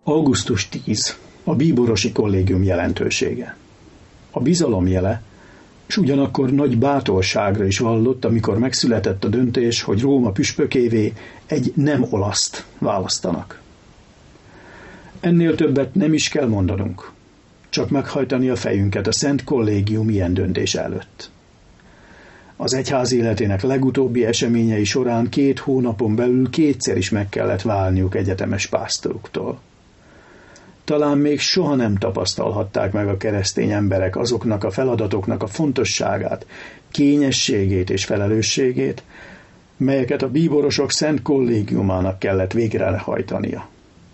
Augusztus 10. A bíborosi kollégium jelentősége. A bizalom jele, és ugyanakkor nagy bátorságra is vallott, amikor megszületett a döntés, hogy Róma püspökévé egy nem olaszt választanak. Ennél többet nem is kell mondanunk, csak meghajtani a fejünket a Szent Kollégium ilyen döntése előtt. Az egyház életének legutóbbi eseményei során 2 hónapon belül 2-szer is meg kellett válniuk egyetemes pásztoruktól. Talán még soha nem tapasztalhatták meg a keresztény emberek azoknak a feladatoknak a fontosságát, kényességét és felelősségét, melyeket a bíborosok Szent Kollégiumának kellett végrehajtania.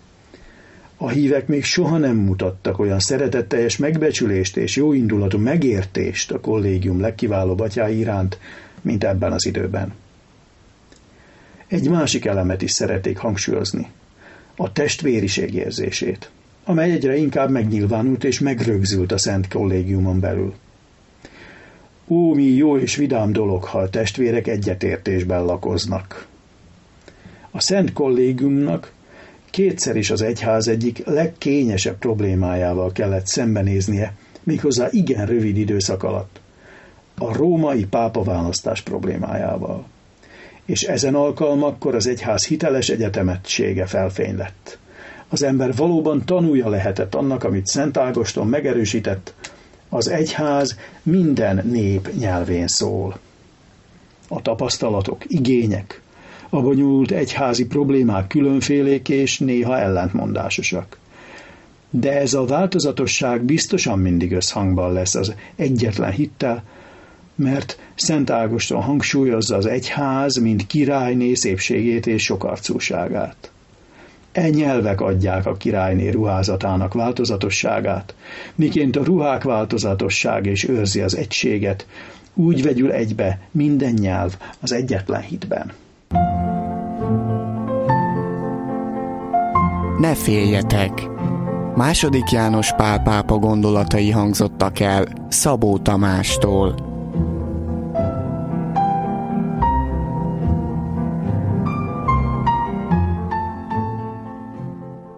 A hívek még soha nem mutattak olyan szeretetteljes megbecsülést és jóindulatú megértést a kollégium legkiválóbb atyái iránt, mint ebben az időben. Egy másik elemet is szeretnék hangsúlyozni, a testvériség érzését, amely egyre inkább megnyilvánult és megrögzült a Szent Kollégiumon belül. Ó, mi jó és vidám dolog, ha a testvérek egyetértésben lakoznak. A Szent Kollégiumnak 2-szer is az egyház egyik legkényesebb problémájával kellett szembenéznie, méghozzá igen rövid időszak alatt, a római pápaválasztás problémájával. És ezen alkalmakkor az egyház hiteles egyetemettsége felfény lett. Az ember valóban tanúja lehetett annak, amit Szent Ágoston megerősített, az egyház minden nép nyelvén szól. A tapasztalatok, igények, a bonyolult egyházi problémák különfélék és néha ellentmondásosak. De ez a változatosság biztosan mindig összhangban lesz az egyetlen hittel, mert Szent Ágoston hangsúlyozza az egyház, mint királyné szépségét és sokarcúságát. E nyelvek adják a királyné ruházatának változatosságát, miként a ruhák változatosság és őrzi az egységet, úgy vegyül egybe minden nyelv az egyetlen hitben. Ne féljetek! II. János Pál pápa gondolatai hangzottak el Szabó Tamástól.